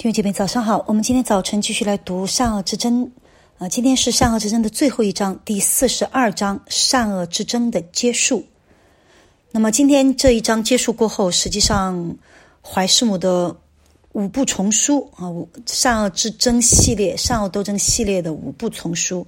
弟兄姐妹早上好，我们今天早晨继续来读善恶之争。今天是善恶之争的最后一章，第42章善恶之争的结束。那么今天这一章结束过后，实际上怀师母的5部丛书善恶之争系列、善恶斗争系列的5部丛书，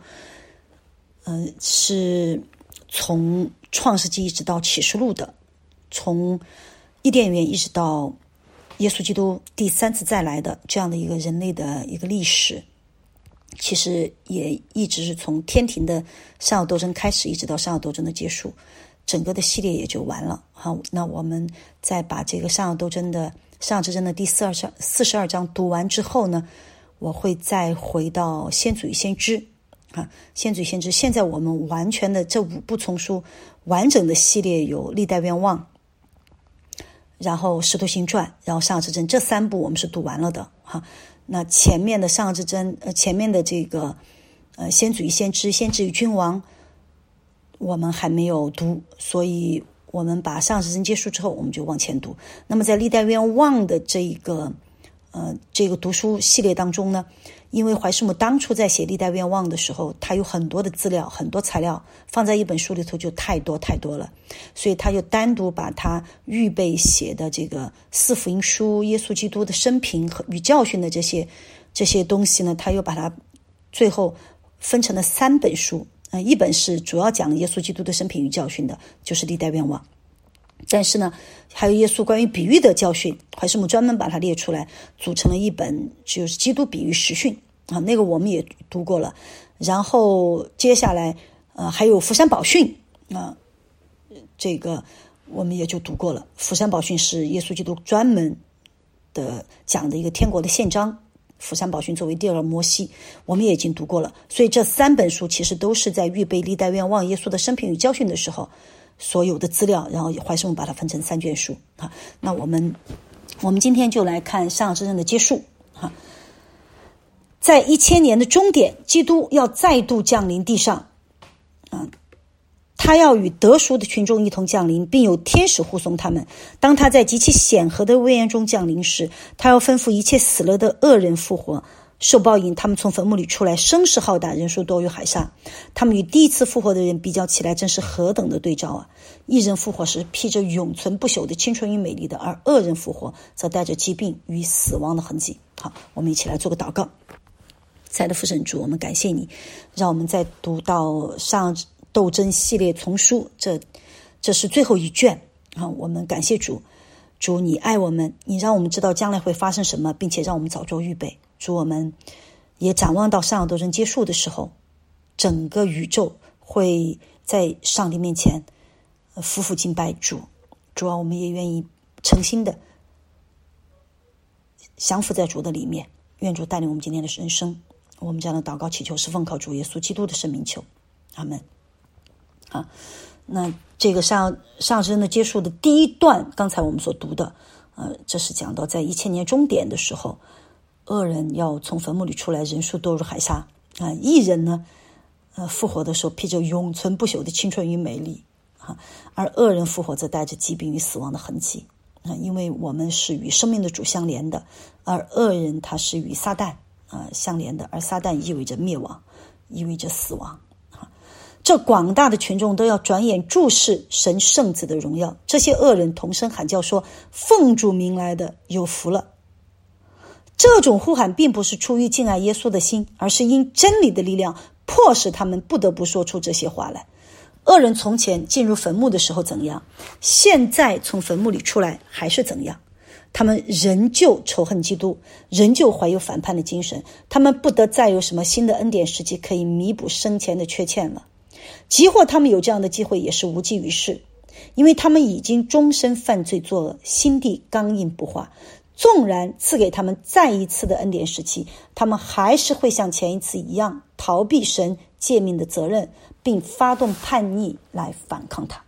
是从创世纪一直到启示录的，从伊甸园一直到耶稣基督第3次再来的这样的一个人类的一个历史，其实也一直是从天庭的善恶斗争开始，一直到善恶斗争的结束，整个的系列也就完了。好，那我们再把这个善恶斗争的善恶之争的第42章读完之后呢，我会再回到先祖与先知先祖与先知。现在我们完全的这5部丛书完整的系列有历代愿望，然后使徒行传，然后善恶之争，这3部我们是读完了的那前面的善恶之争，前面的这个先祖与先知、先知与君王我们还没有读，所以我们把善恶之争结束之后我们就往前读。那么在历代愿望的这个读书系列当中呢，因为怀师母当初在写历代愿望的时候，他有很多的资料，很多材料放在一本书里头就太多了，所以他就单独把他预备写的这个4福音书、耶稣基督的生平和与教训的这些东西呢，他又把它最后分成了3本书。一本是主要讲耶稣基督的生平与教训的，就是历代愿望。但是呢，还有耶稣关于比喻的教训，怀师母专门把它列出来，组成了一本就是基督比喻实训那个我们也读过了。然后接下来还有福山宝训这个我们也就读过了。福山宝训是耶稣基督专门的讲的一个天国的宪章，福山宝训作为第2个摩西，我们也已经读过了。所以这3本书其实都是在预备历代愿望耶稣的生平与教训的时候所有的资料，然后怀师母把它分成3卷书那我们今天就来看善恶之争的结束在1000年的终点，基督要再度降临地上他要与得赎的群众一同降临，并有天使护送他们。当他在极其显赫的威严中降临时，他要吩咐一切死了的恶人复活，受报应，他们从坟墓里出来，声势浩大，人数多如海沙。他们与第一次复活的人比较起来，真是何等的对照一人复活时披着永存不朽的青春与美丽的，而恶人复活则带着疾病与死亡的痕迹。好，我们一起来做个祷告。亲爱的父神主，我们感谢你，让我们再读到善恶斗争系列丛书，这是最后一卷我们感谢主，你爱我们，你让我们知道将来会发生什么，并且让我们早做预备。主，我们也展望到善恶斗争结束的时候，整个宇宙会在上帝面前夫妇敬拜主我们也愿意诚心的降服在主的里面。愿主带领我们今天的人生。我们这样的祷告祈求是奉靠主耶稣基督的圣名求，阿们。那这个善恶之争的结束的第一段，刚才我们所读的这是讲到在1000年终点的时候，恶人要从坟墓里出来，人数多如海沙义人呢复活的时候披着永存不朽的青春与美丽而恶人复活则带着疾病与死亡的痕迹因为我们是与生命的主相连的，而恶人他是与撒旦相连的，而撒旦意味着灭亡，意味着死亡这广大的群众都要转眼注视神圣子的荣耀。这些恶人同声喊叫说，奉主名来的有福了。这种呼喊并不是出于敬爱耶稣的心，而是因真理的力量迫使他们不得不说出这些话来。恶人从前进入坟墓的时候怎样，现在从坟墓里出来还是怎样。他们仍旧仇恨基督，仍旧怀有反叛的精神，他们不得再有什么新的恩典时期可以弥补生前的缺欠了。即或他们有这样的机会也是无济于事，因为他们已经终身犯罪作恶，心地刚硬不化。纵然赐给他们再一次的恩典时期，他们还是会像前一次一样逃避神诫命的责任，并发动叛逆来反抗他。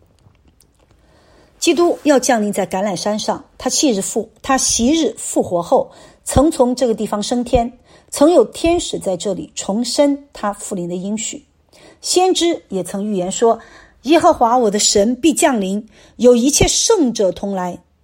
基督要降临在橄榄山上，他昔日复活后曾从这个地方升天，曾有天使在这里重申他复临的应许。先知也曾预言说，耶和华我的神必降临，有一切圣者同来，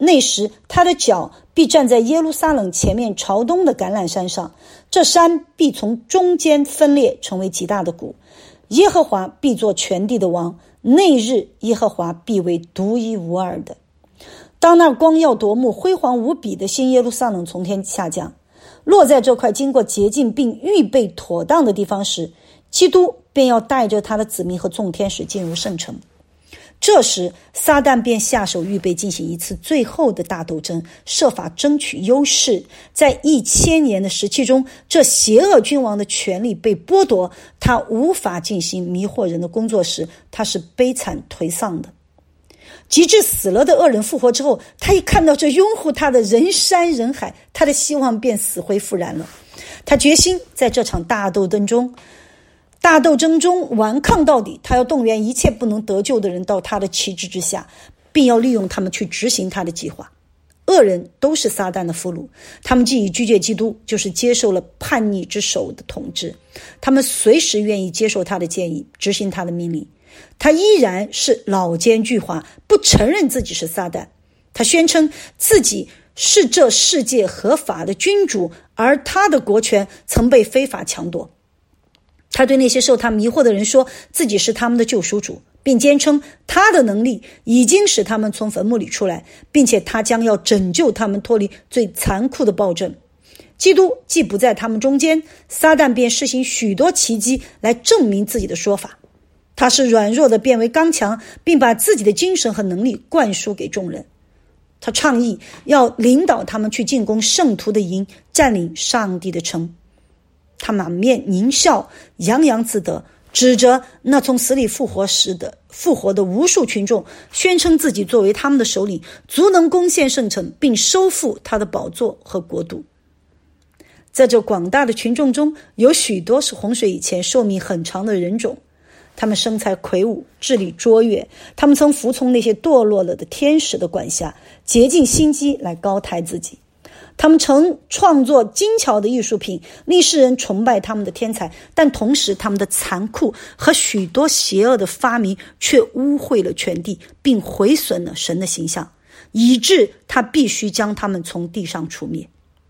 那时他的脚必站在耶路撒冷前面朝东的橄榄山上，这山必从中间分裂，成为极大的谷。耶和华必做全地的王，那日耶和华必为独一无二的。当那光耀夺目、辉煌无比的新耶路撒冷从天下降，落在这块经过洁净并预备妥当的地方时，基督便要带着他的子民和众天使进入圣城。这时撒旦便下手预备进行一次最后的大斗争，设法争取优势。在1000年的时期中，这邪恶君王的权力被剥夺，他无法进行迷惑人的工作时，他是悲惨颓丧的。及至死了的恶人复活之后，他一看到这拥护他的人山人海，他的希望便死灰复燃了。他决心在这场大斗争中顽抗到底，他要动员一切不能得救的人到他的旗帜之下，并要利用他们去执行他的计划。恶人都是撒旦的俘虏，他们既已拒绝基督，就是接受了叛逆之手的统治。他们随时愿意接受他的建议，执行他的命令。他依然是老奸巨猾，不承认自己是撒旦。他宣称自己是这世界合法的君主，而他的国权曾被非法抢夺。他对那些受他迷惑的人说自己是他们的救赎主，并坚称他的能力已经使他们从坟墓里出来，并且他将要拯救他们脱离最残酷的暴政。基督既不在他们中间，撒旦便施行许多奇迹来证明自己的说法。他是软弱的变为刚强，并把自己的精神和能力灌输给众人。他倡议要领导他们去进攻圣徒的营，占领上帝的城。他满面狞笑，洋洋自得，指着那从死里复活的无数群众，宣称自己作为他们的首领，足能攻陷圣城，并收复他的宝座和国度。在这广大的群众中，有许多是洪水以前寿命很长的人种，他们身材魁梧，智力卓越，他们曾服从那些堕落了的天使的管辖，竭尽心机来高抬自己。他们曾创作精巧的艺术品，令世人崇拜他们的天才，但同时他们的残酷和许多邪恶的发明却污秽了全地，并毁损了神的形象，以致他必须将他们从地上除灭。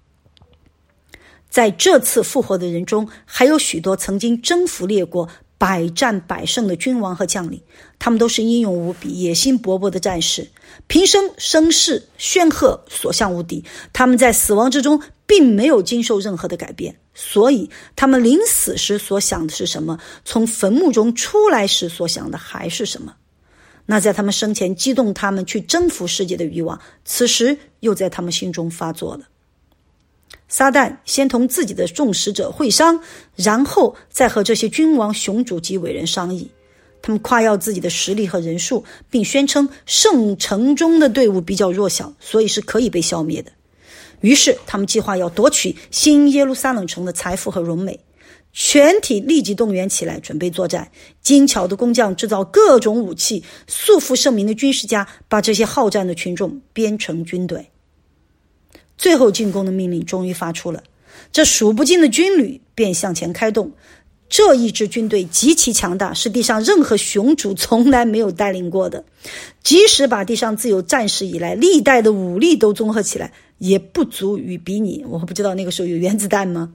在这次复活的人中，还有许多曾经征服列国、百战百胜的君王和将领，他们都是英勇无比、野心勃勃的战士，平生声势煊赫，所向无敌。他们在死亡之中并没有经受任何的改变，所以他们临死时所想的是什么，从坟墓中出来时所想的还是什么。那在他们生前激动他们去征服世界的欲望，此时又在他们心中发作了。撒旦先同自己的众使者会商，然后再和这些君王、雄主及伟人商议。他们夸耀自己的实力和人数，并宣称圣城中的队伍比较弱小，所以是可以被消灭的。于是他们计划要夺取新耶路撒冷城的财富和荣美，全体立即动员起来，准备作战。精巧的工匠制造各种武器，素负盛名的军事家把这些好战的群众编成军队。最后进攻的命令终于发出了，这数不尽的军旅便向前开动。这一支军队极其强大，是地上任何雄主从来没有带领过的，即使把地上自有战事以来历代的武力都综合起来，也不足与比拟。我不知道那个时候有原子弹吗？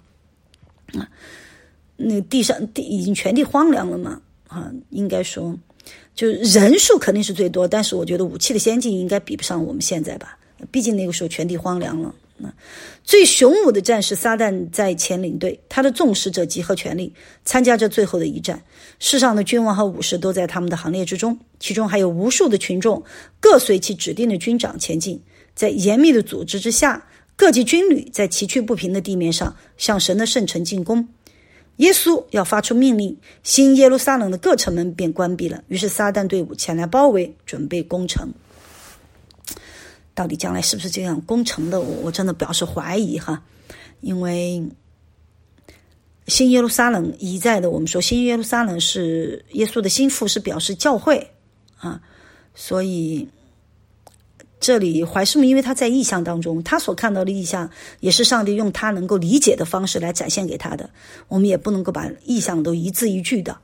那地上已经全地荒凉了嘛？应该说就人数肯定是最多，但是我觉得武器的先进应该比不上我们现在吧，毕竟那个时候全地荒凉了。最雄武的战士撒旦在前领队，他的众使者集合全力参加这最后的一战。世上的君王和武士都在他们的行列之中，其中还有无数的群众，各随其指定的军长前进。在严密的组织之下，各级军旅在崎岖不平的地面上向神的圣城进攻。耶稣要发出命令，新耶路撒冷的各城门便关闭了，于是撒旦队伍前来包围，准备攻城。到底将来是不是这样攻城的，我真的表示怀疑哈。因为新耶路撒冷一再的，我们说新耶路撒冷是耶稣的心腹，是表示教会啊，所以这里怀斯母因为他在异象当中，他所看到的异象也是上帝用他能够理解的方式来展现给他的，我们也不能够把异象都一字一句的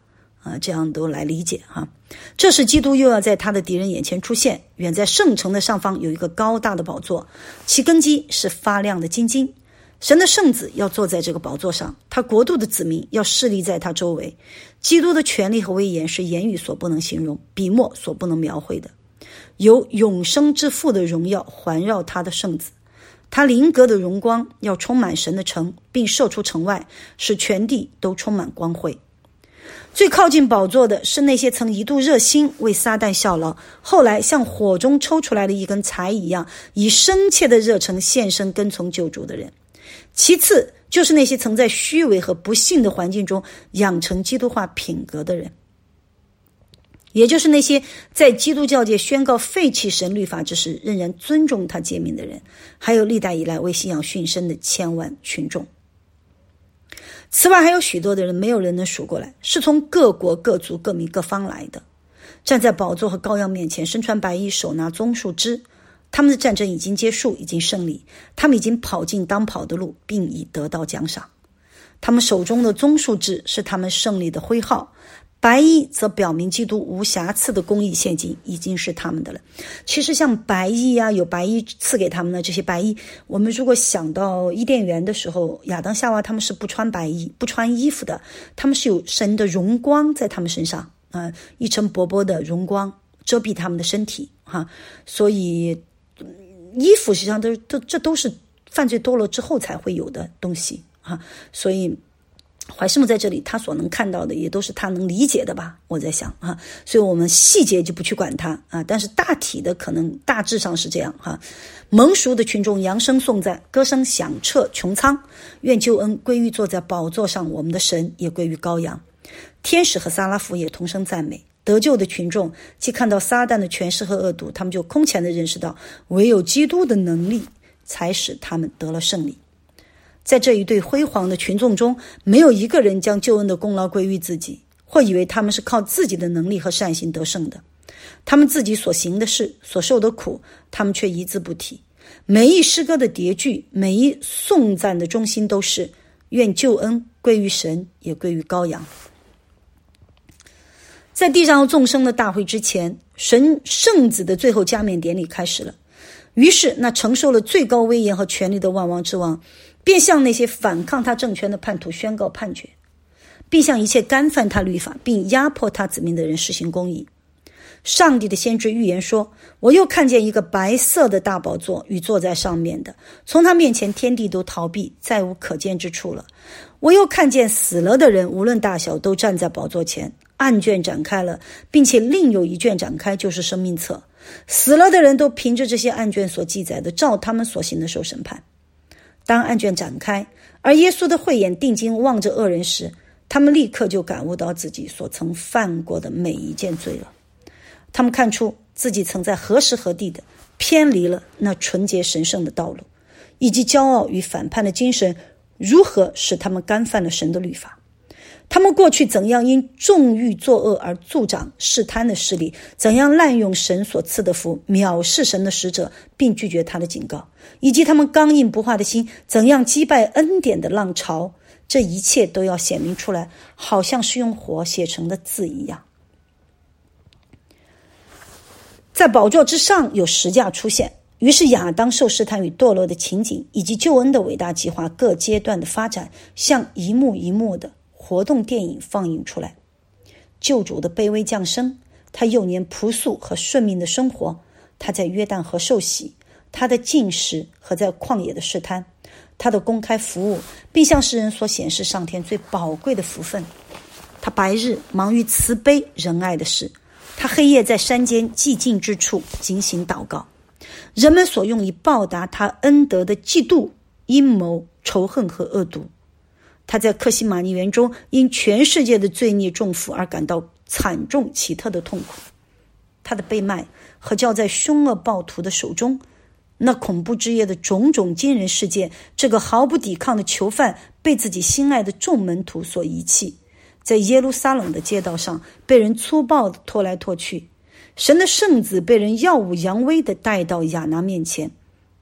这样都来理解这时基督又要在他的敌人眼前出现，远在圣城的上方有一个高大的宝座，其根基是发亮的金金。神的圣子要坐在这个宝座上，他国度的子民要侍立在他周围。基督的权力和威严是言语所不能形容，笔墨所不能描绘的。有永生之父的荣耀环绕他的圣子，他灵格的荣光要充满神的城，并射出城外，使全地都充满光辉。最靠近宝座的是那些曾一度热心为撒旦效劳，后来像火中抽出来的一根柴一样，以深切的热诚献身跟从救主的人。其次就是那些曾在虚伪和不幸的环境中养成基督化品格的人，也就是那些在基督教界宣告废弃神律法之时仍然尊重他诫命的人，还有历代以来为信仰殉身的千万群众。此外还有许多的人，没有人能数过来，是从各国各族各民各方来的，站在宝座和羔羊面前，身穿白衣，手拿棕树枝。他们的战争已经结束，已经胜利，他们已经跑进当跑的路，并已得到奖赏。他们手中的棕树枝是他们胜利的徽号，白衣则表明基督无瑕疵的公义现今已经是他们的了。其实像白衣有白衣赐给他们的这些白衣，我们如果想到伊甸园的时候，亚当夏娃他们是不穿白衣不穿衣服的，他们是有神的荣光在他们身上一层薄薄的荣光遮蔽他们的身体所以衣服实际上这都是犯罪堕落之后才会有的东西所以怀师母在这里他所能看到的也都是他能理解的吧，我在想所以我们细节就不去管他但是大体的可能大致上是这样蒙赎的群众扬声颂赞，歌声响彻穹苍，愿救恩归于坐在宝座上我们的神，也归于羔羊。天使和撒拉弗也同声赞美。得救的群众既看到撒旦的权势和恶毒，他们就空前的认识到唯有基督的能力才使他们得了胜利。在这一对辉煌的群众中，没有一个人将救恩的功劳归于自己，或以为他们是靠自己的能力和善行得胜的。他们自己所行的事，所受的苦，他们却一字不提。每一诗歌的叠句，每一颂赞的中心都是愿救恩归于神，也归于羔羊。在地上众生的大会之前，神圣子的最后加冕典礼开始了。于是那承受了最高威严和权力的万王之王，便向那些反抗他政权的叛徒宣告判决，并向一切干犯他律法并压迫他子民的人实行公义。上帝的先知预言说，我又看见一个白色的大宝座与坐在上面的，从他面前天地都逃避，再无可见之处了。我又看见死了的人无论大小都站在宝座前，案卷展开了，并且另有一卷展开，就是生命册。死了的人都凭着这些案卷所记载的，照他们所行的受审判。当案卷展开，而耶稣的慧眼定睛望着恶人时，他们立刻就感悟到自己所曾犯过的每一件罪了。他们看出自己曾在何时何地的偏离了那纯洁神圣的道路，以及骄傲与反叛的精神如何使他们干犯了神的律法。他们过去怎样因纵欲作恶而助长试探的势力，怎样滥用神所赐的福，藐视神的使者并拒绝他的警告，以及他们刚硬不化的心怎样击败恩典的浪潮，这一切都要显明出来，好像是用火写成的字一样。在宝座之上有十架出现，于是亚当受试探与堕落的情景，以及救恩的伟大计划各阶段的发展，像一幕一幕的活动电影放映出来。救主的卑微降生，他幼年朴素和顺命的生活，他在约旦河受洗，他的进食和在旷野的试探，他的公开服务，并向世人所显示上天最宝贵的福分。他白日忙于慈悲仁爱的事，他黑夜在山间寂静之处警醒祷告。人们所用以报答他恩德的嫉妒、阴谋、仇恨和恶毒，他在克西马尼园中因全世界的罪孽重负而感到惨重奇特的痛苦。他的被卖和交在凶恶暴徒的手中，那恐怖之夜的种种惊人事件，这个毫不抵抗的囚犯被自己心爱的众门徒所遗弃，在耶路撒冷的街道上被人粗暴地拖来拖去，神的圣子被人耀武扬威地带到亚拿面前，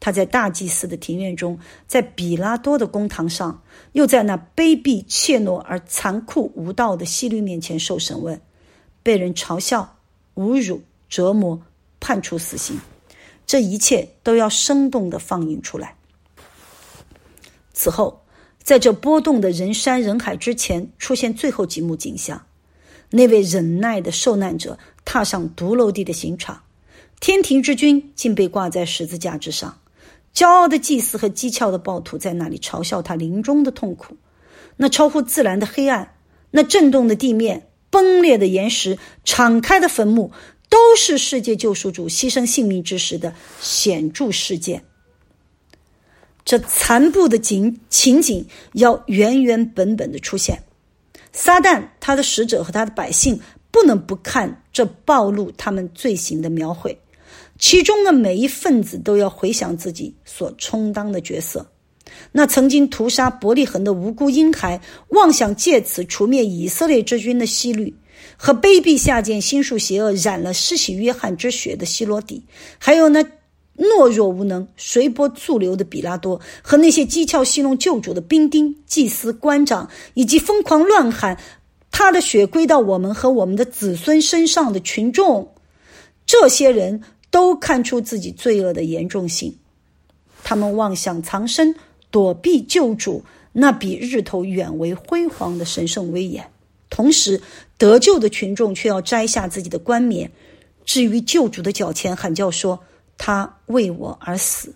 他在大祭司的庭院中，在比拉多的公堂上，又在那卑鄙怯懦而残酷无道的希律面前受审问，被人嘲笑、侮辱、折磨，判处死刑。这一切都要生动地放映出来。此后，在这波动的人山人海之前，出现最后几幕景象。那位忍耐的受难者踏上独楼地的刑场，天庭之君竟被挂在十字架之上，骄傲的祭司和讥诮的暴徒在那里嘲笑他临终的痛苦。那超乎自然的黑暗，那震动的地面，崩裂的岩石，敞开的坟墓，都是世界救赎主牺牲性命之时的显著事件。这残暴的情景要原原本本的出现。撒旦、他的使者和他的百姓不能不看这暴露他们罪行的描绘，其中的每一分子都要回想自己所充当的角色。那曾经屠杀伯利恒的无辜婴孩，妄想借此除灭以色列之君的希律，和卑鄙下贱心术邪恶染了施洗约翰之血的希罗底，还有那懦弱无能随波逐流的比拉多，和那些讥诮戏弄救主的兵丁、祭司、官长，以及疯狂乱喊他的血归到我们和我们的子孙身上的群众，这些人都看出自己罪恶的严重性。他们妄想藏身躲避救主那比日头远为辉煌的神圣威严，同时得救的群众却要摘下自己的冠冕，至于救主的脚前喊叫说，他为我而死。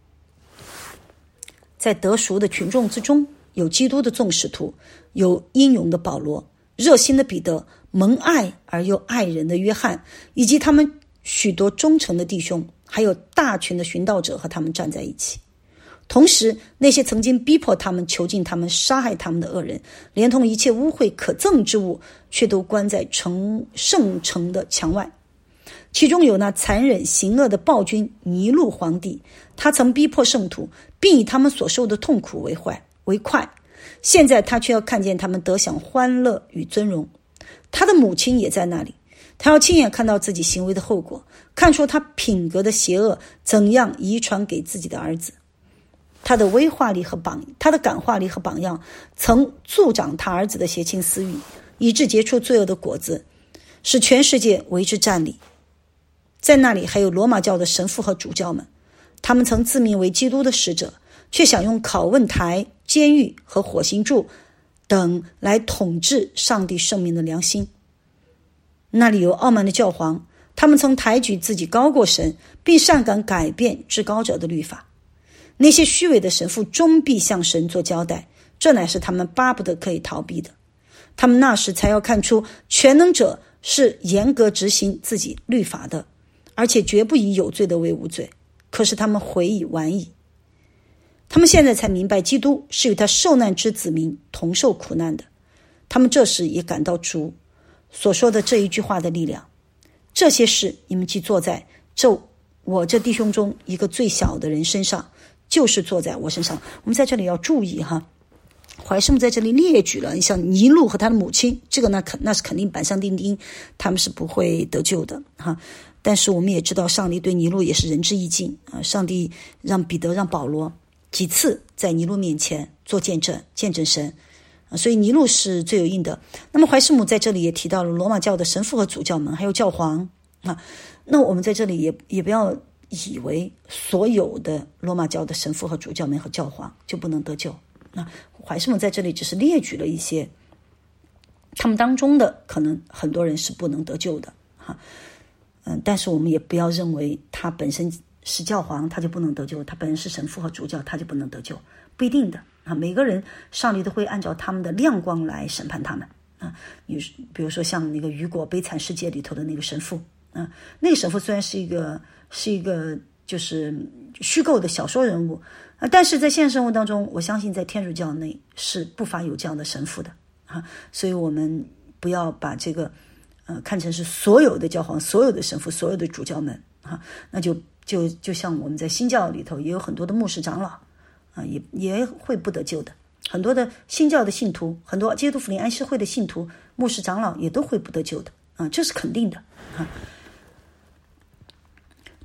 在得赎的群众之中，有基督的众使徒，有英勇的保罗，热心的彼得，蒙爱而又爱人的约翰，以及他们许多忠诚的弟兄，还有大群的寻道者和他们站在一起。同时，那些曾经逼迫他们、囚禁他们、杀害他们的恶人，连同一切污秽可憎之物，却都关在圣城的墙外。其中有那残忍行恶的暴君尼禄皇帝，他曾逼迫圣徒，并以他们所受的痛苦为快。现在他却要看见他们得享欢乐与尊荣。他的母亲也在那里，他要亲眼看到自己行为的后果，看出他品格的邪恶怎样遗传给自己的儿子。他的感化力和榜样曾助长他儿子的邪情私欲，以致结出罪恶的果子，使全世界为之站立。在那里还有罗马教的神父和主教们，他们曾自命为基督的使者，却想用拷问台、监狱和火刑柱等来统治上帝圣民的良心。那里有傲慢的教皇，他们曾抬举自己高过神，并擅敢改变至高者的律法。那些虚伪的神父终必向神做交代，这乃是他们巴不得可以逃避的。他们那时才要看出全能者是严格执行自己律法的，而且绝不以有罪的为无罪。可是他们悔已晚矣。他们现在才明白基督是与他受难之子民同受苦难的。他们这时也感到主所说的这一句话的力量。这些事你们既做在我这弟兄中一个最小的人身上，就是做在我身上。我们在这里要注意哈，怀师母在这里列举了像尼禄和他的母亲，这个那是肯定板上钉钉，他们是不会得救的哈。但是我们也知道上帝对尼禄也是仁至义尽啊，上帝让彼得让保罗几次在尼禄面前做见证神啊，所以尼禄是最有应的。那么怀师母在这里也提到了罗马教的神父和主教们，还有教皇啊。那我们在这里也不要以为所有的罗马教的神父和主教们和教皇就不能得救。那怀师母在这里只是列举了一些他们当中的可能很多人是不能得救的哈。但是我们也不要认为他本身是教皇他就不能得救，他本身是神父和主教他就不能得救，不一定的啊。每个人上帝都会按照他们的亮光来审判他们啊。你比如说像那个雨果悲惨世界里头的那个神父啊，那个神父虽然是一个就是虚构的小说人物啊，但是在现实生活当中，我相信在天主教内是不乏有这样的神父的啊。所以我们不要把这个看成是所有的教皇、所有的神父、所有的主教们啊，那就像我们在新教里头也有很多的牧师长老啊，也会不得救的。很多的新教的信徒，很多基督福临安息会的信徒、牧师长老也都会不得救的啊，这是肯定的啊。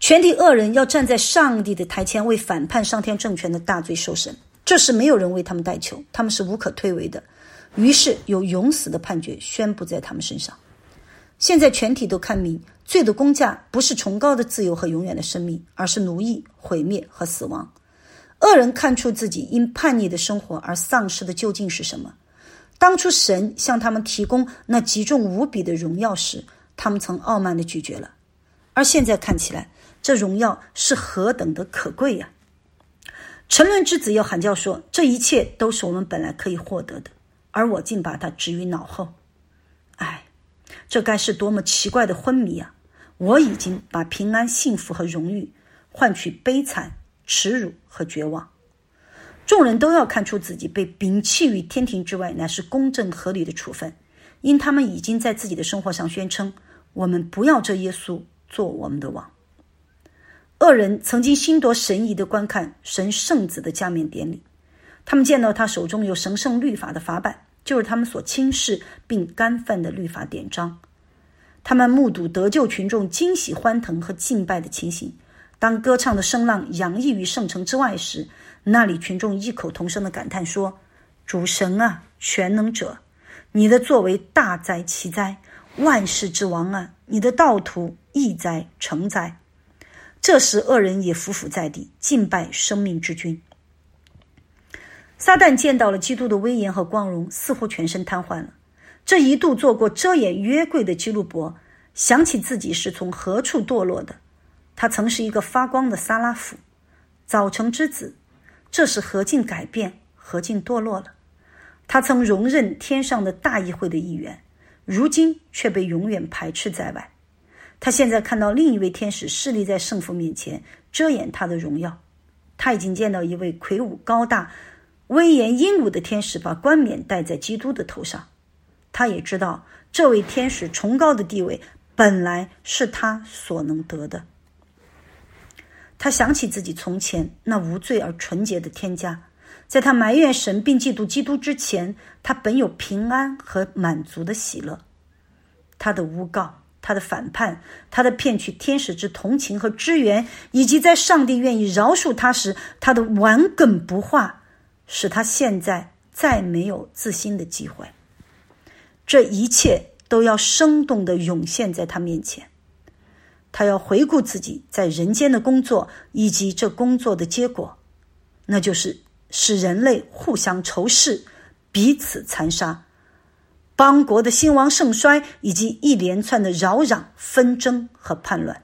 全体恶人要站在上帝的台前，为反叛上天政权的大罪受审。这时没有人为他们代求，他们是无可推诿的。于是有永死的判决宣布在他们身上。现在全体都看明，罪的工价不是崇高的自由和永远的生命，而是奴役、毁灭和死亡。恶人看出自己因叛逆的生活而丧失的究竟是什么？当初神向他们提供那极重无比的荣耀时，他们曾傲慢地拒绝了，而现在看起来，这荣耀是何等的可贵呀！沉沦之子要喊叫说，这一切都是我们本来可以获得的，而我竟把它置于脑后。哎，这该是多么奇怪的昏迷啊！我已经把平安、幸福和荣誉换取悲惨、耻辱和绝望。众人都要看出自己被摒弃于天庭之外乃是公正合理的处分，因他们已经在自己的生活上宣称，我们不要这耶稣做我们的王。恶人曾经心夺神怡的观看神圣子的加冕典礼，他们见到他手中有神圣律法的法版，就是他们所轻视并干犯的律法典章。他们目睹得救群众惊喜欢腾和敬拜的情形，当歌唱的声浪洋溢于圣城之外时，那里群众异口同声地感叹说，主神啊，全能者，你的作为大哉奇哉，万世之王啊，你的道途义哉诚哉。这时恶人也伏伏在地，敬拜生命之君。撒旦见到了基督的威严和光荣，似乎全身瘫痪了。这一度做过遮掩约柜的基路伯想起自己是从何处堕落的，他曾是一个发光的撒拉弗，早晨之子，这是何竟改变，何竟堕落了。他曾容忍天上的大议会的议员，如今却被永远排斥在外。他现在看到另一位天使侍立在圣父面前，遮掩他的荣耀。他已经见到一位魁梧高大、威严英武的天使把冠冕戴在基督的头上。他也知道这位天使崇高的地位本来是他所能得的。他想起自己从前那无罪而纯洁的天家，在他埋怨神并嫉妒基督之前，他本有平安和满足的喜乐。他的诬告，他的反叛，他的骗取天使之同情和支援，以及在上帝愿意饶恕他时他的顽梗不化，使他现在再没有自新的机会。这一切都要生动地涌现在他面前。他要回顾自己在人间的工作，以及这工作的结果，那就是使人类互相仇视，彼此残杀，邦国的兴亡盛衰，以及一连串的扰攘、纷争和叛乱。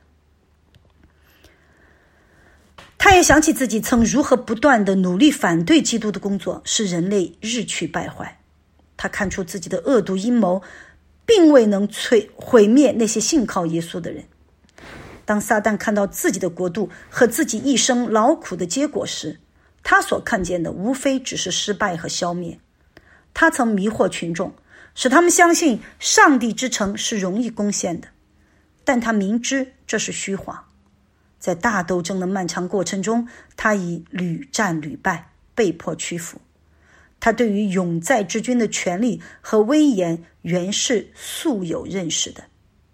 他也想起自己曾如何不断地努力反对基督的工作，使人类日趋败坏。他看出自己的恶毒阴谋并未能毁灭那些信靠耶稣的人。当撒旦看到自己的国度和自己一生劳苦的结果时，他所看见的无非只是失败和消灭。他曾迷惑群众，使他们相信上帝之城是容易攻陷的，但他明知这是虚谎。在大斗争的漫长过程中，他已屡战屡败，被迫屈服。他对于永在之君的权力和威严原是素有认识的。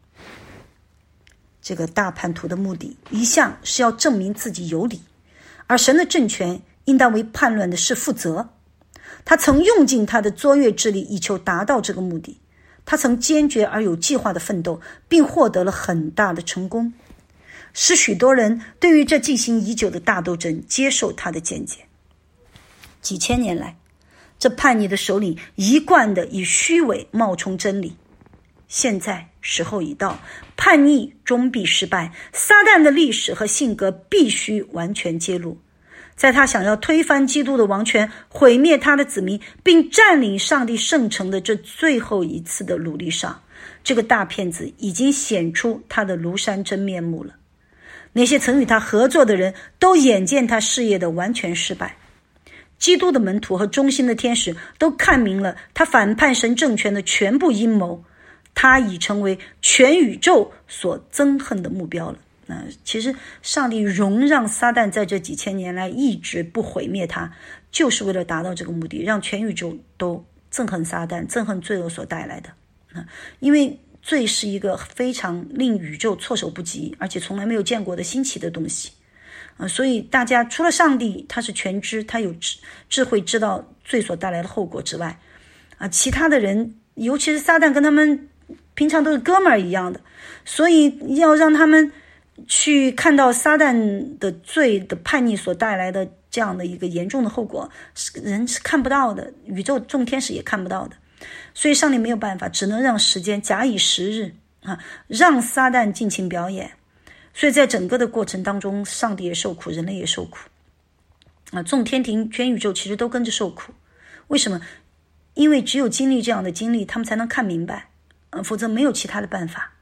这个大叛徒的目的一向是要证明自己有理，而神的政权应当为叛乱的事负责。他曾用尽他的卓越之力以求达到这个目的，他曾坚决而有计划的奋斗，并获得了很大的成功，使许多人对于这进行已久的大斗争接受他的见解。几千年来，这叛逆的首领一贯的以虚伪冒充真理。现在时候已到，叛逆终必失败，撒旦的历史和性格必须完全揭露。在他想要推翻基督的王权，毁灭他的子民，并占领上帝圣城的这最后一次的努力上，这个大骗子已经显出他的庐山真面目了。那些曾与他合作的人都眼见他事业的完全失败。基督的门徒和忠心的天使都看明了他反叛神政权的全部阴谋，他已成为全宇宙所憎恨的目标了。其实上帝容让撒旦在这几千年来一直不毁灭他，就是为了达到这个目的，让全宇宙都憎恨撒旦，憎恨罪恶所带来的。因为罪是一个非常令宇宙措手不及，而且从来没有见过的新奇的东西。所以大家除了上帝他是全知，他有智慧知道罪所带来的后果之外，其他的人，尤其是撒旦跟他们平常都是哥们儿一样的，所以要让他们去看到撒旦的罪的叛逆所带来的这样的一个严重的后果，人是看不到的，宇宙众天使也看不到的。所以上帝没有办法，只能让时间假以时日让撒旦尽情表演。所以在整个的过程当中，上帝也受苦，人类也受苦众天庭全宇宙其实都跟着受苦。为什么？因为只有经历这样的经历，他们才能看明白否则没有其他的办法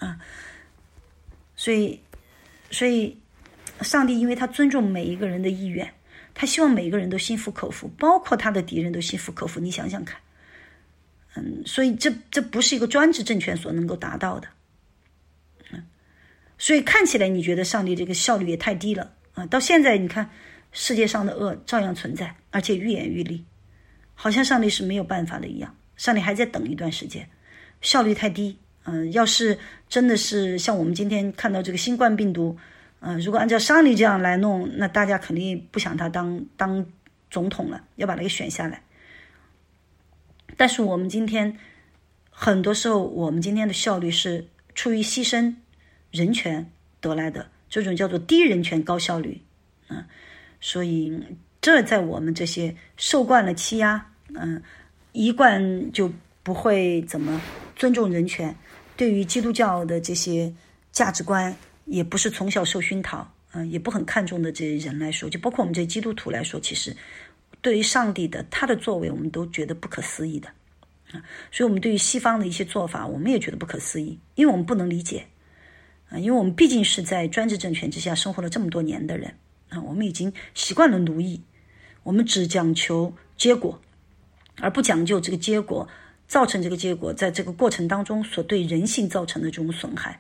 所以上帝因为他尊重每一个人的意愿，他希望每一个人都心服口服，包括他的敌人都心服口服。你想想看所以这不是一个专制政权所能够达到的所以看起来你觉得上帝这个效率也太低了到现在你看世界上的恶照样存在，而且愈演愈烈，好像上帝是没有办法的一样，上帝还在等一段时间，效率太低要是真的是像我们今天看到这个新冠病毒如果按照上帝这样来弄，那大家肯定不想他当总统了，要把他给选下来。但是我们今天很多时候，我们今天的效率是出于牺牲人权得来的，这种叫做低人权高效率所以这在我们这些受惯了欺压一贯就不会怎么尊重人权，对于基督教的这些价值观也不是从小受熏陶也不很看重的这些人来说，就包括我们这些基督徒来说，其实对于上帝的他的作为我们都觉得不可思议的所以我们对于西方的一些做法我们也觉得不可思议，因为我们不能理解因为我们毕竟是在专制政权之下生活了这么多年的人我们已经习惯了奴役，我们只讲求结果而不讲究这个结果造成这个结果在这个过程当中所对人性造成的这种损害。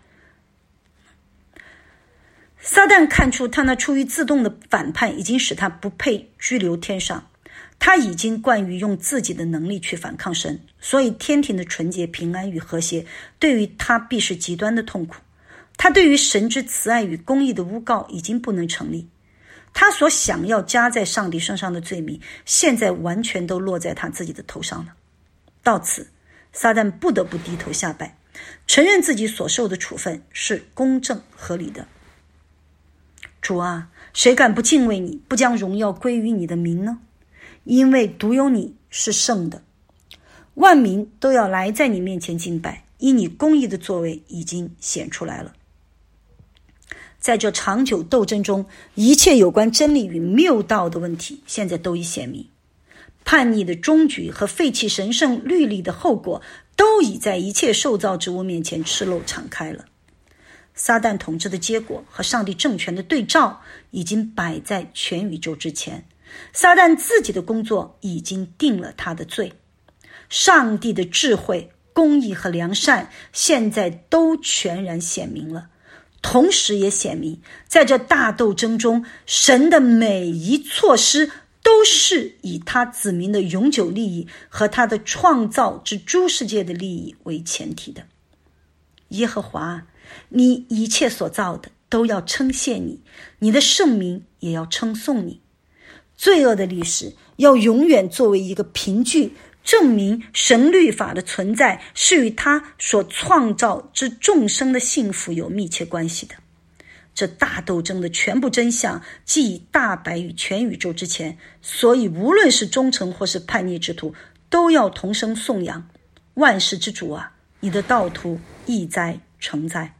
撒旦看出他那出于自动的反叛已经使他不配居留天上，他已经惯于用自己的能力去反抗神，所以天庭的纯洁平安与和谐对于他必是极端的痛苦。他对于神之慈爱与公义的诬告已经不能成立，他所想要加在上帝身上的罪名现在完全都落在他自己的头上了。到此撒旦不得不低头下拜，承认自己所受的处分是公正合理的。主啊，谁敢不敬畏你，不将荣耀归于你的名呢？因为独有你是圣的，万民都要来在你面前敬拜，因你公义的作为已经显出来了。在这长久斗争中，一切有关真理与谬道的问题现在都已显明，叛逆的终局和废弃神圣律例的后果都已在一切受造之物面前赤露敞开了。撒旦统治的结果和上帝政权的对照已经摆在全宇宙之前，撒旦自己的工作已经定了他的罪。上帝的智慧、公义和良善现在都全然显明了，同时也显明在这大斗争中，神的每一措施都是以他子民的永久利益和他的创造之诸世界的利益为前提的。耶和华，你一切所造的都要称谢你，你的圣名也要称颂你。罪恶的历史要永远作为一个凭据，证明神律法的存在是与他所创造之众生的幸福有密切关系的。这大斗争的全部真相既已大白于全宇宙之前，所以无论是忠诚或是叛逆之徒，都要同声颂扬：万世之主啊，你的道途易哉成哉。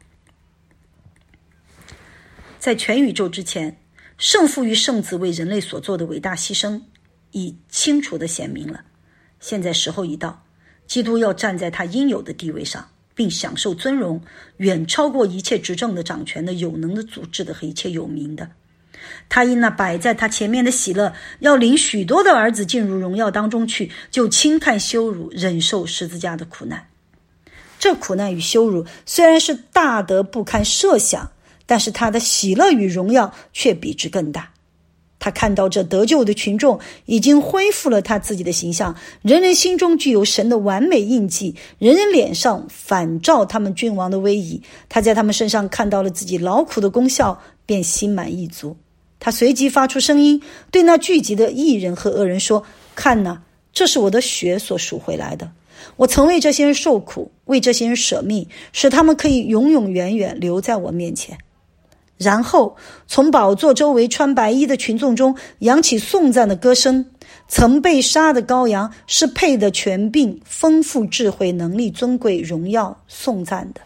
在全宇宙之前，圣父与圣子为人类所做的伟大牺牲已清楚地显明了。现在时候已到，基督要站在他应有的地位上，并享受尊荣，远超过一切执政的、掌权的、有能的、组织的和一切有名的。他因那摆在他前面的喜乐，要领许多的儿子进入荣耀当中去，就轻看羞辱，忍受十字架的苦难。这苦难与羞辱虽然是大得不堪设想，但是他的喜乐与荣耀却比之更大。 他看到这得救的群众已经恢复了他自己的形象，人人心中具有神的完美印记，人人脸上反照他们君王的威仪。他在他们身上看到了自己劳苦的功效，便心满意足。他随即发出声音，对那聚集的义人和恶人说：看哪，这是我的血所赎回来的，我曾为这些人受苦，为这些人舍命，使他们可以永永远远留在我面前。然后从宝座周围穿白衣的群众中扬起颂赞的歌声。曾被杀的羔羊是配的权柄、丰富智慧、能力、尊贵、荣耀、颂赞的。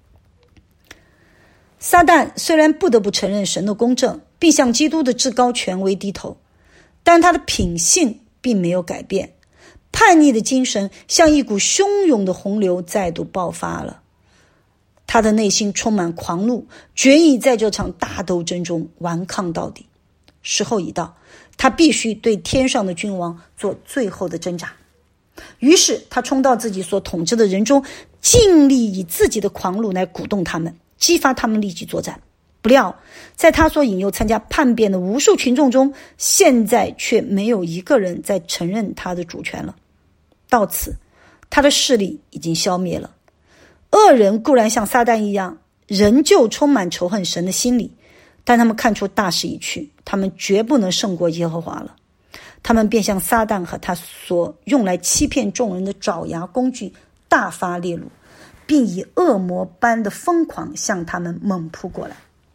撒旦虽然不得不承认神的公正，并向基督的至高权威低头，但他的品性并没有改变。叛逆的精神像一股汹涌的洪流再度爆发了。他的内心充满狂怒，决意在这场大斗争中顽抗到底。时候已到，他必须对天上的君王做最后的挣扎。于是他冲到自己所统治的人中，尽力以自己的狂怒来鼓动他们，激发他们立即作战。不料在他所引诱参加叛变的无数群众中，现在却没有一个人在承认他的主权了。到此，他的势力已经消灭了。恶人固然像撒旦一样，仍旧充满仇恨神的心里，但他们看出大势已去，他们绝不能胜过耶和华了。他们便向撒旦和他所用来欺骗众人的爪牙工具大发烈怒，并以恶魔般的疯狂向他们猛扑过来。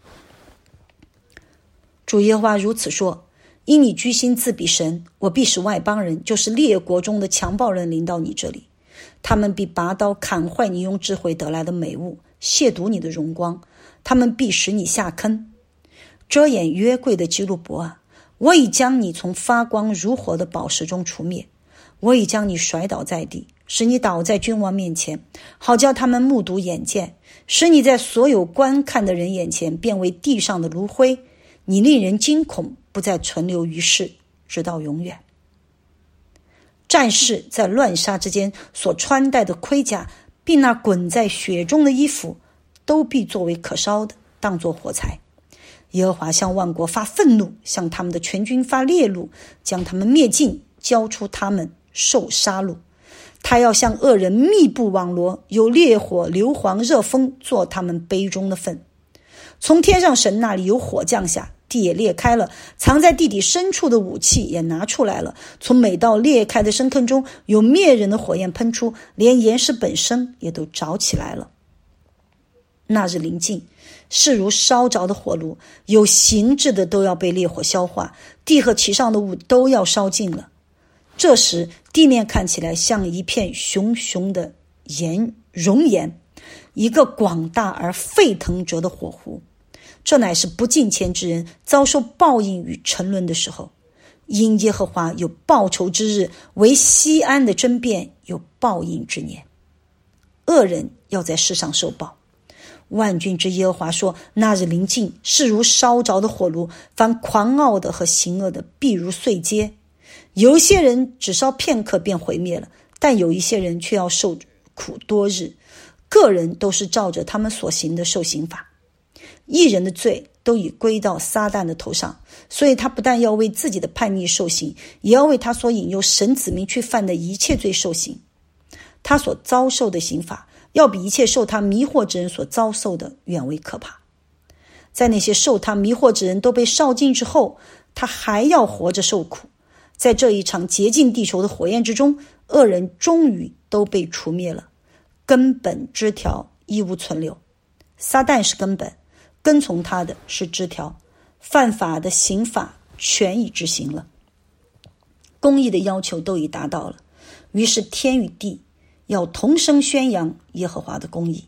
主耶和华如此说：因你居心自比神，我必使外邦人，就是列国中的强暴人临到你这里。他们必拔刀砍坏你用智慧得来的美物，亵渎你的荣光，他们必使你下坑。遮掩约柜的基路伯啊，我已将你从发光如火的宝石中除灭，我已将你摔倒在地，使你倒在君王面前，好叫他们目睹眼见，使你在所有观看的人眼前变为地上的炉灰，你令人惊恐，不再存留于世，直到永远。战士在乱杀之间所穿戴的盔甲，并那滚在血中的衣服，都必作为可烧的，当作火柴。耶和华向万国发愤怒，向他们的全军发烈怒，将他们灭尽，交出他们受杀戮。他要向恶人密布网罗，有烈火、硫磺、热风做他们杯中的粪。从天上神那里有火降下，地也裂开了，藏在地底深处的武器也拿出来了。从每道裂开的深坑中有灭人的火焰喷出，连岩石本身也都着起来了。那日临近，势如烧着的火炉，有形质的都要被烈火消化，地和其上的物都要烧尽了。这时地面看起来像一片熊熊的熔岩，一个广大而沸腾着的火湖。这乃是不敬虔之人遭受报应与沉沦的时候。因耶和华有报仇之日，为西安的争辩有报应之年。恶人要在世上受报。万军之耶和华说：那日临近，势如烧着的火炉，凡狂傲的和行恶的必如碎秸。有一些人只烧片刻便毁灭了，但有一些人却要受苦多日，个人都是照着他们所行的受刑罚。义人的罪都已归到撒旦的头上，所以他不但要为自己的叛逆受刑，也要为他所引诱神子民去犯的一切罪受刑。他所遭受的刑罚要比一切受他迷惑之人所遭受的远为可怕。在那些受他迷惑之人都被烧尽之后，他还要活着受苦。在这一场洁净地球的火焰之中，恶人终于都被除灭了，根本枝条一无存留。撒旦是根本，跟从他的是枝条，犯法的刑法全已执行了，公义的要求都已达到了。于是天与地要同声宣扬耶和华的公义。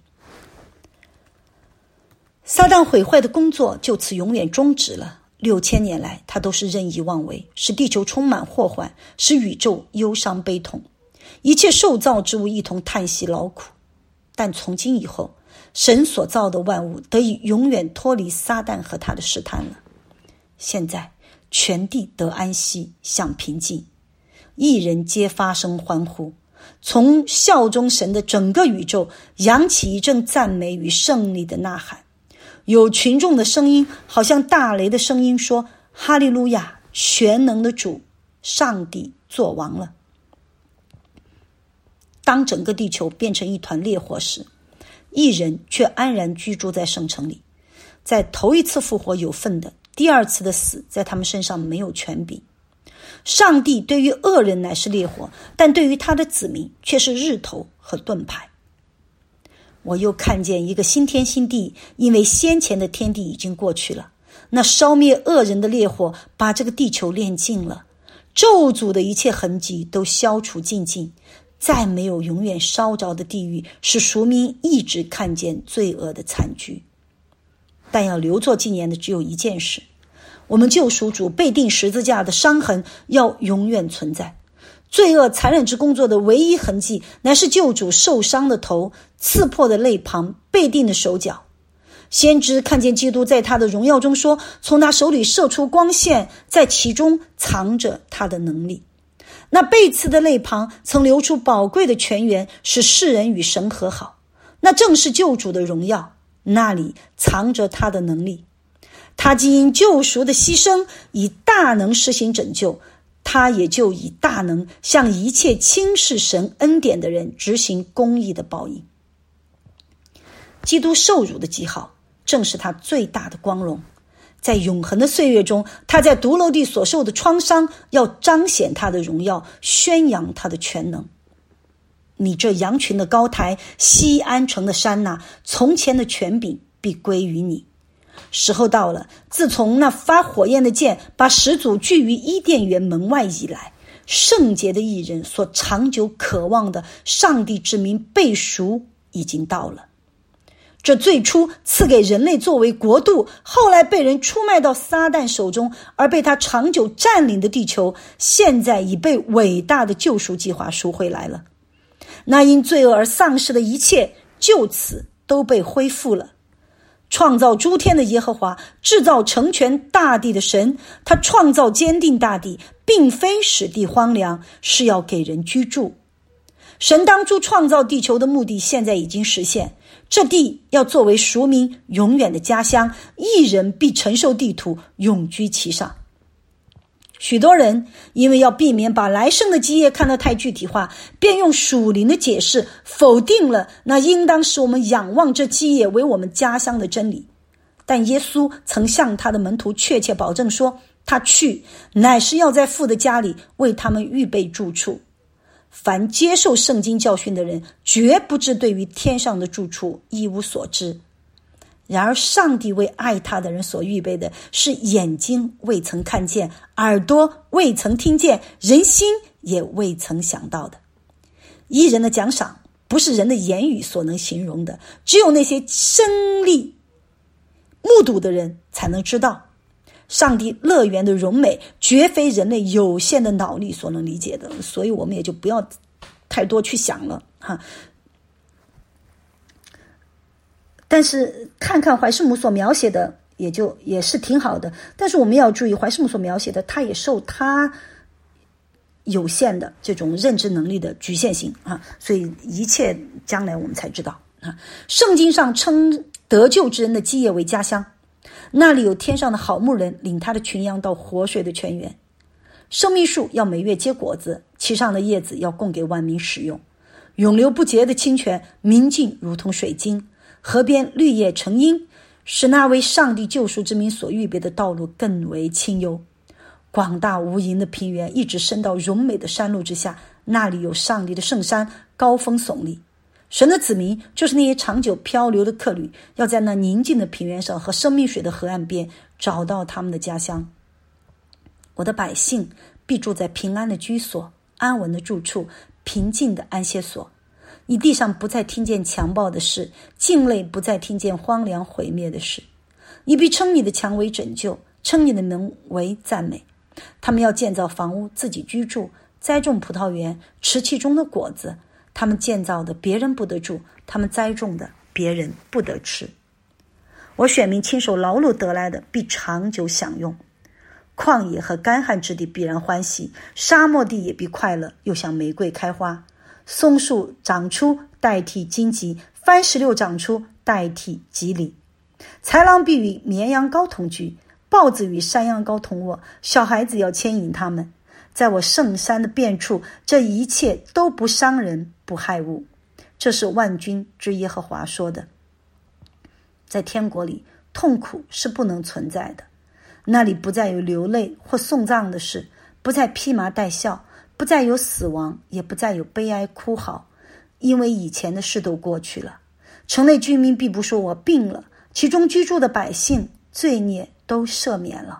撒旦毁坏的工作就此永远终止了。6000年来，他都是任意妄为，使地球充满祸患，使宇宙忧伤悲痛，一切受造之物一同叹息劳苦。但从今以后，神所造的万物得以永远脱离撒旦和他的试探了。现在全地得安息，享平静，义人皆发声欢呼，从效忠神的整个宇宙扬起一阵赞美与胜利的呐喊。有群众的声音好像大雷的声音说：哈利路亚， 全能的主上帝作王了。当整个地球变成一团烈火时，一人却安然居住在圣城里。在头一次复活有份的，第二次的死在他们身上没有权柄。上帝对于恶人乃是烈火，但对于他的子民却是日头和盾牌。我又看见一个新天新地，因为先前的天地已经过去了，那烧灭恶人的烈火把这个地球炼尽了，咒诅的一切痕迹都消除尽尽，再没有永远烧着的地狱，使赎民一直看见罪恶的惨剧。但要留作纪念的只有一件事，我们救赎主被钉十字架的伤痕要永远存在。罪恶残忍之工作的唯一痕迹，乃是救主受伤的头、刺破的肋旁、被钉的手脚。先知看见基督在他的荣耀中说，从他手里射出光线，在其中藏着他的能力。那被刺的肋旁曾流出宝贵的泉源，使世人与神和好，那正是救主的荣耀，那里藏着他的能力。他既因救赎的牺牲以大能施行拯救，他也就以大能向一切轻视神恩典的人执行公义的报应。基督受辱的记号正是他最大的光荣，在永恒的岁月中，他在独楼地所受的创伤要彰显他的荣耀，宣扬他的全能。你这羊群的高台，西安城的山哪，从前的权柄必归于你。时候到了，自从那发火焰的剑把始祖聚于伊甸园门外以来，圣洁的义人所长久渴望的上帝之名被赎已经到了。这最初赐给人类作为国度，后来被人出卖到撒旦手中，而被他长久占领的地球，现在已被伟大的救赎计划赎回来了。那因罪恶而丧失的一切，就此都被恢复了。创造诸天的耶和华，制造成全大地的神，他创造坚定大地，并非使地荒凉，是要给人居住。神当初创造地球的目的现在已经实现，这地要作为赎民永远的家乡，一人必承受地土，永居其上。许多人因为要避免把来生的基业看得太具体化，便用属灵的解释否定了那应当使我们仰望这基业为我们家乡的真理。但耶稣曾向他的门徒确切保证说，他去乃是要在父的家里为他们预备住处。凡接受圣经教训的人，绝不知对于天上的住处一无所知。然而上帝为爱他的人所预备的，是眼睛未曾看见，耳朵未曾听见，人心也未曾想到的。义人的奖赏不是人的言语所能形容的，只有那些身历目睹的人才能知道。上帝乐园的荣美绝非人类有限的脑力所能理解的，所以我们也就不要太多去想了哈。但是看看怀世母所描写的也是挺好的，但是我们要注意，怀世母所描写的他也受他有限的这种认知能力的局限性啊，所以一切将来我们才知道啊。圣经上称得救之人的基业为家乡，那里有天上的好牧人领他的群羊到活水的泉源。生命树要每月结果子，其上的叶子要供给万民使用。永流不竭的清泉，明净如同水晶。河边绿叶成荫，使那为上帝救赎之民所预备的道路更为清幽。广大无垠的平原一直伸到荣美的山路之下，那里有上帝的圣山，高峰耸立。神的子民就是那些长久漂流的客旅，要在那宁静的平原上和生命水的河岸边找到他们的家乡。我的百姓必住在平安的居所，安稳的住处，平静的安歇所。你地上不再听见强暴的事，境内不再听见荒凉毁灭的事。你必称你的墙为拯救，称你的门为赞美。他们要建造房屋自己居住，栽种葡萄园，吃其中的果子。他们建造的别人不得住，他们栽种的别人不得吃。我选民亲手劳碌得来的必长久享用，旷野和干旱之地必然欢喜，沙漠地也必快乐，又像玫瑰开花。松树长出代替荆棘，番石榴长出代替吉藜。豺狼必与绵羊羔同居， 豹子与山羊羔同卧，小孩子要牵引他们。在我圣山的遍处，这一切都不伤人，不害物。这是万军之耶和华说的。在天国里，痛苦是不能存在的，那里不再有流泪或送葬的事，不再披麻戴孝，不再有死亡，也不再有悲哀哭嚎，因为以前的事都过去了。城内居民必不说我病了，其中居住的百姓罪孽都赦免了。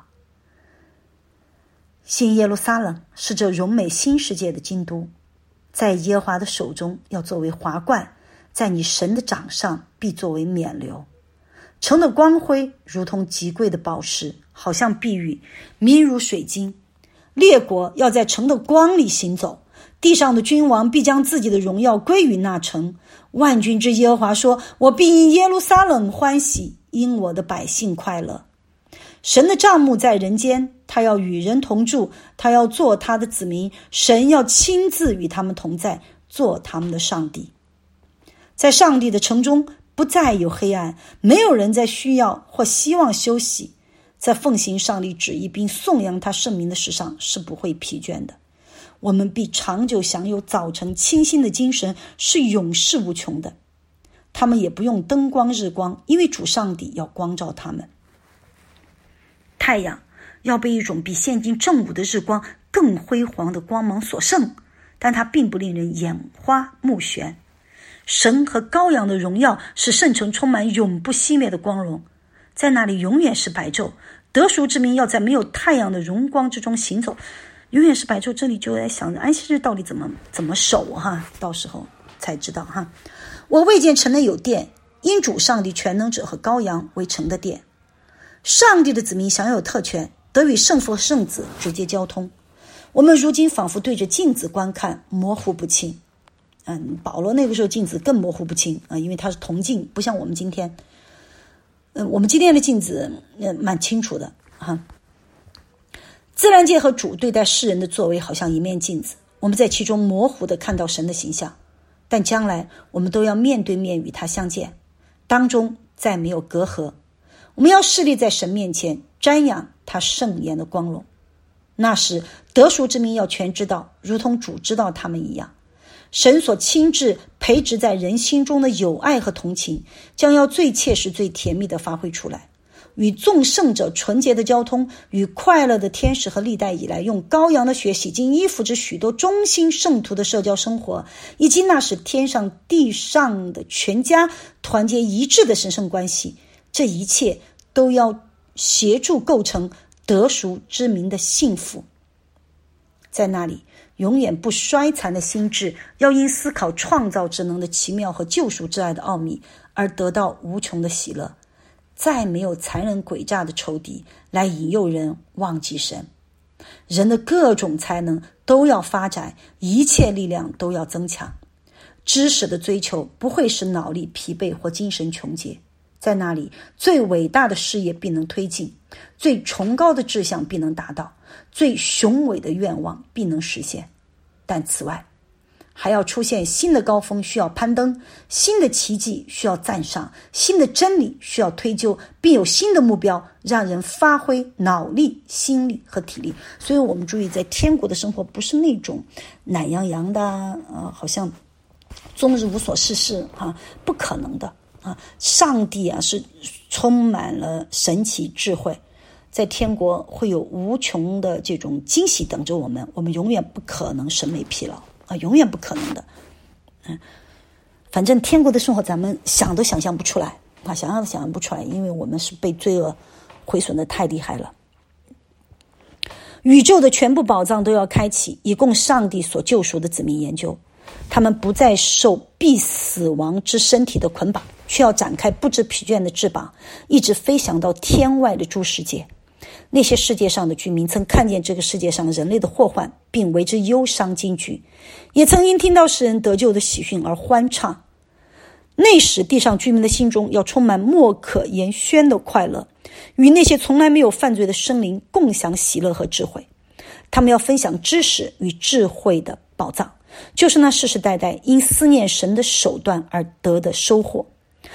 新耶路撒冷是这荣美新世界的京都，在耶和华的手中要作为华冠，在你神的掌上必作为冕旒。城的光辉如同极贵的宝石，好像碧玉，明如水晶。列国要在城的光里行走，地上的君王必将自己的荣耀归于那城。万军之耶和华说，我必因耶路撒冷欢喜，因我的百姓快乐。神的帐幕在人间，他要与人同住，他要做他的子民，神要亲自与他们同在，做他们的上帝。在上帝的城中不再有黑暗，没有人在需要或希望休息。在奉行上帝旨意并颂扬他圣名的事上是不会疲倦的。我们必长久享有早晨清新的精神，是永世无穷的。他们也不用灯光日光，因为主上帝要光照他们。太阳要被一种比现今正午的日光更辉煌的光芒所胜，但它并不令人眼花目眩。神和羔羊的荣耀使圣城充满永不熄灭的光荣，在那里永远是白昼。得赎之民要在没有太阳的荣光之中行走，永远是白昼。这里就在想着安息日到底怎么守哈，到时候才知道哈。我未见城内有殿，因主上帝全能者和羔羊为城的殿。上帝的子民享有特权，得与圣父和圣子直接交通。我们如今仿佛对着镜子观看，模糊不清。保罗那个时候镜子更模糊不清因为它是铜镜，不像我们今天。我们今天的镜子蛮清楚的哈。自然界和主对待世人的作为好像一面镜子，我们在其中模糊地看到神的形象，但将来我们都要面对面与他相见，当中再没有隔阂。我们要侍立在神面前，瞻仰他圣颜的光荣。那时得赎之民要全知道，如同主知道他们一样。神所亲自培植在人心中的友爱和同情，将要最切实最甜蜜地发挥出来。与众圣者纯洁的交通，与快乐的天使和历代以来用羔羊的血洗净衣服之许多忠心圣徒的社交生活，以及那使天上地上的全家团结一致的神圣关系，这一切都要协助构成得赎之民的幸福。在那里永远不衰残的心智，要因思考创造之能的奇妙和救赎之爱的奥秘而得到无穷的喜乐。再没有残忍诡诈的仇敌来引诱人忘记神。人的各种才能都要发展，一切力量都要增强。知识的追求不会使脑力疲惫或精神穷竭，在那里最伟大的事业必能推进，最崇高的志向必能达到，最雄伟的愿望必能实现。但此外还要出现新的高峰，需要攀登；新的奇迹需要赞赏；新的真理需要推究，并有新的目标，让人发挥脑力、心力和体力。所以我们注意，在天国的生活不是那种懒洋洋的好像终日无所事事不可能的上帝是充满了神奇智慧，在天国会有无穷的这种惊喜等着我们，我们永远不可能审美疲劳永远不可能的。反正天国的生活咱们想都想象不出来想象都想象不出来，因为我们是被罪恶毁损的太厉害了。宇宙的全部宝藏都要开启，以供上帝所救赎的子民研究。他们不再受必死亡之身体的捆绑，却要展开不知疲倦的翅膀，一直飞翔到天外的诸世界。那些世界上的居民曾看见这个世界上人类的祸患，并为之忧伤惊惧，也曾因听到世人得救的喜讯而欢畅。那时地上居民的心中要充满莫可言宣的快乐，与那些从来没有犯罪的生灵共享喜乐和智慧。他们要分享知识与智慧的宝藏，就是那世世代代因思念神的手段而得的收获。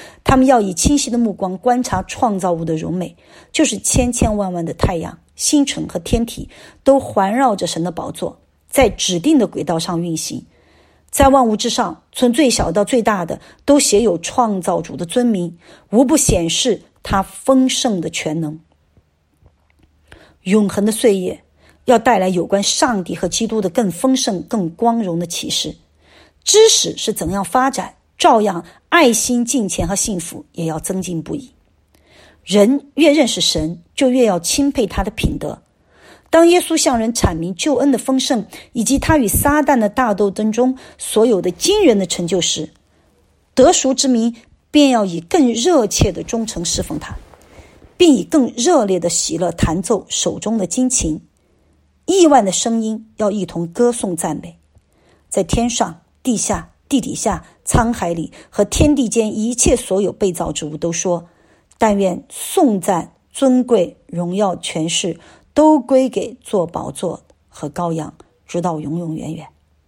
他们要以清晰的目光观察创造物的荣美，就是千千万万的太阳、星辰和天体都环绕着神的宝座，在指定的轨道上运行。在万物之上，从最小到最大的都写有创造主的尊名，无不显示他丰盛的全能。永恒的岁月要带来有关上帝和基督的更丰盛、更光荣的启示。知识是怎样发展，照样爱心、敬虔和幸福也要增进不已。人越认识神，就越要钦佩他的品德。当耶稣向人阐明救恩的丰盛，以及他与撒旦的大斗争中所有的惊人的成就时，得赎之民便要以更热切的忠诚侍奉他，并以更热烈的喜乐弹奏手中的金琴。亿万的声音要一同歌颂赞美，在天上、地下、地底下、沧海里和天地间一切所有被造之物都说：但愿颂赞、尊贵、荣耀、权势都归给坐宝座和羔羊，直到永永远远。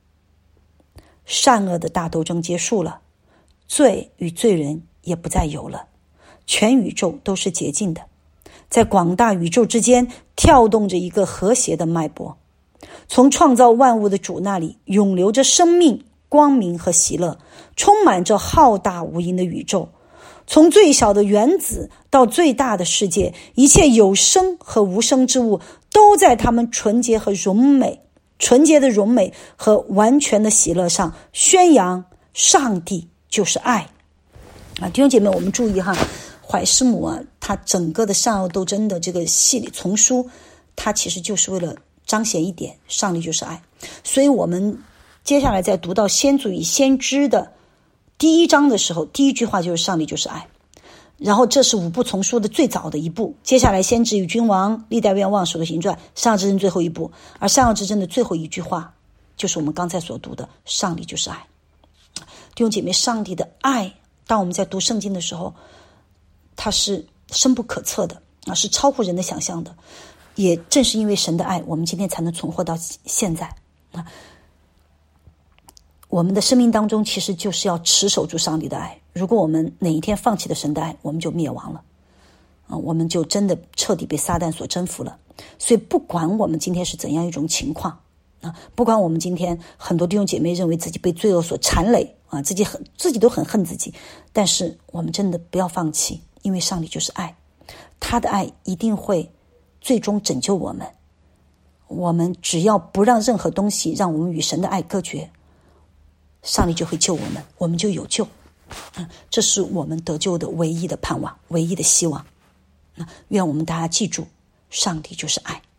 善恶的大斗争结束了，罪与罪人也不再有了，全宇宙都是洁净的。在广大宇宙之间跳动着一个和谐的脉搏，从创造万物的主那里涌流着生命、光明和喜乐，充满着浩大无垠的宇宙。从最小的原子到最大的世界，一切有生和无生之物都在他们纯洁的荣美和完全的喜乐上宣扬上帝就是爱。弟兄姐妹，我们注意哈，怀斯姆他整个的善恶斗争的这个系列丛书，他其实就是为了彰显一点，上帝就是爱。所以我们接下来在读到先祖与先知的第1章的时候，第一句话就是上帝就是爱。然后这是5部丛书的最早的一部，接下来先知与君王、历代愿望、使徒行传、善恶之争最后一部，而善恶之争的最后一句话就是我们刚才所读的上帝就是爱。弟兄姐妹，上帝的爱当我们在读圣经的时候，它是深不可测的是超乎人的想象的。也正是因为神的爱，我们今天才能存活到现在我们的生命当中其实就是要持守住上帝的爱。如果我们哪一天放弃了神的爱，我们就灭亡了我们就真的彻底被撒旦所征服了。所以不管我们今天是怎样一种情况不管我们今天很多弟兄姐妹认为自己被罪恶所缠累自己都很恨自己，但是我们真的不要放弃，因为上帝就是爱，他的爱一定会最终拯救我们。我们只要不让任何东西让我们与神的爱隔绝，上帝就会救我们，我们就有救这是我们得救的唯一的盼望，唯一的希望愿我们大家记住，上帝就是爱。